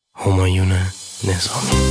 همایون نظامی.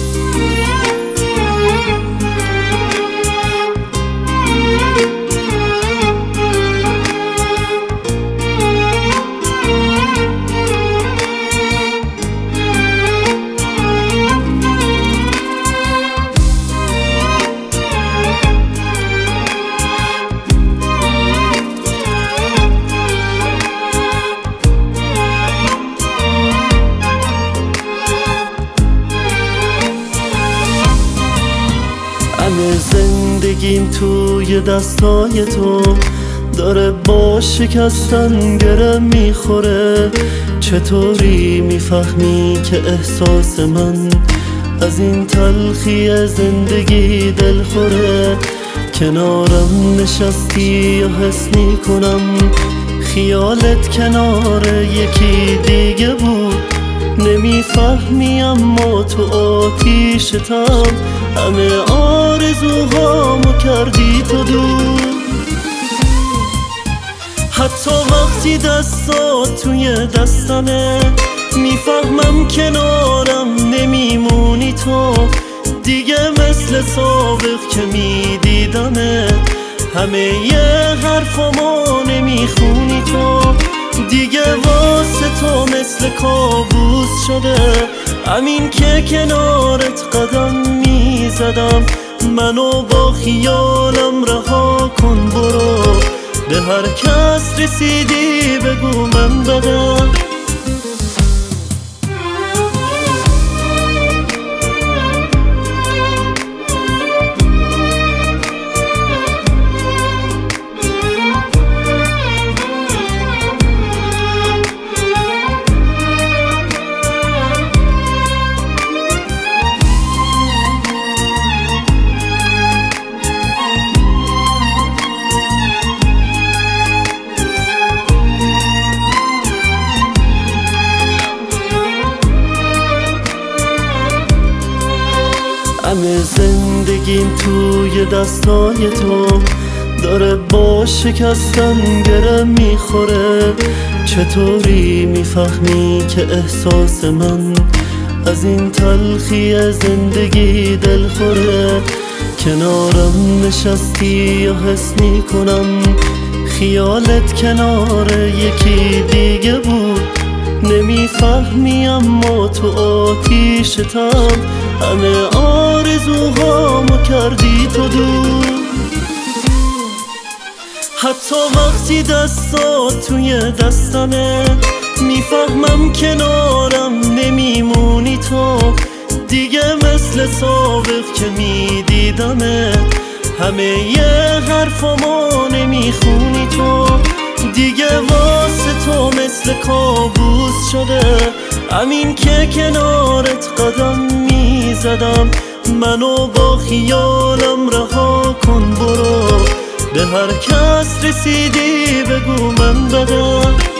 همه زندگیم توی دستای تو داره با شکستن گره میخوره. چطوری میفهمی که احساس من از این تلخی زندگی دلخوره؟ کنارم نشستی یا حس میکنم خیالت کنار یکی دیگه بود. نمیفهمی اما تو آتیشتم همه آرزوهامو کردی تو دور. حتی وقتی دستات توی دستمه میفهمم کنارم نمیمونی تو دیگه، مثل سابق که میدیدمت همه یه حرفامو نمیخونی تو دیگه. واسه تو مثل کابوس شده همین که کنارت قدم میزدم. منو با خیالم رها کن، برو به هر کس رسیدی بگو من بدم. همه زندگیم توی دستای تو داره با شکستن گره میخوره. چطوری میفهمی که احساس من از این تلخی زندگی دلخوره؟ کنارم نشستی یا حس میکنم خیالت کنار یکی دیگه بود. نمیفهمی اما تو آتیشتم همه آرزوهامو کردی تو دور. حتی وقتی دستات توی دستمه میفهمم کنارم نمیمونی تو دیگه، مثل سابق که میدیدمت همه یه حرفامو نمیخونی تو دیگه. واسه تو مثل کابوس شده همین که کنارت قدم میزدم. منو با خیالم رها کن، برو به هر کس رسیدی بگو من بدم.